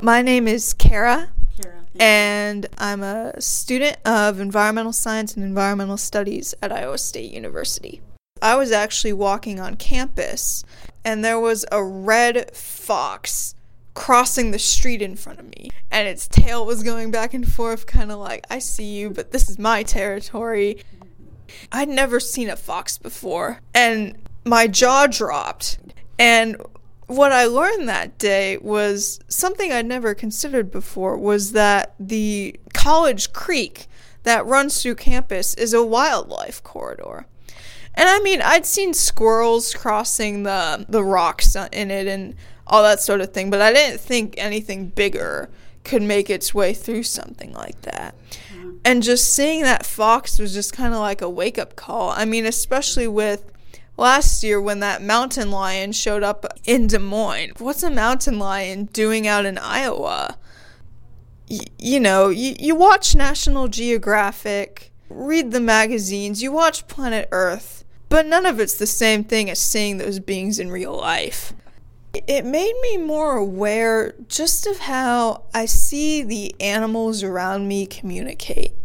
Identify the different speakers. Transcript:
Speaker 1: My name is Kara.
Speaker 2: Kara.
Speaker 1: And I'm a student of environmental science and environmental studies at Iowa State University. I was actually walking on campus, and there was a red fox crossing the street in front of me, and its tail was going back and forth, kind of like, I see you, but this is my territory. I'd never seen a fox before, and my jaw dropped. And what I learned that day was something I'd never considered before, was that the College Creek that runs through campus is a wildlife corridor. And I mean, I'd seen squirrels crossing the rocks in it and all that sort of thing, but I didn't think anything bigger could make its way through something like that. And just seeing that fox was just kind of like a wake-up call. I mean, especially with last year when that mountain lion showed up in Des Moines. What's a mountain lion doing out in Iowa? You watch National Geographic, read the magazines, you watch Planet Earth, but none of it's the same thing as seeing those beings in real life. It made me more aware just of how I see the animals around me communicate.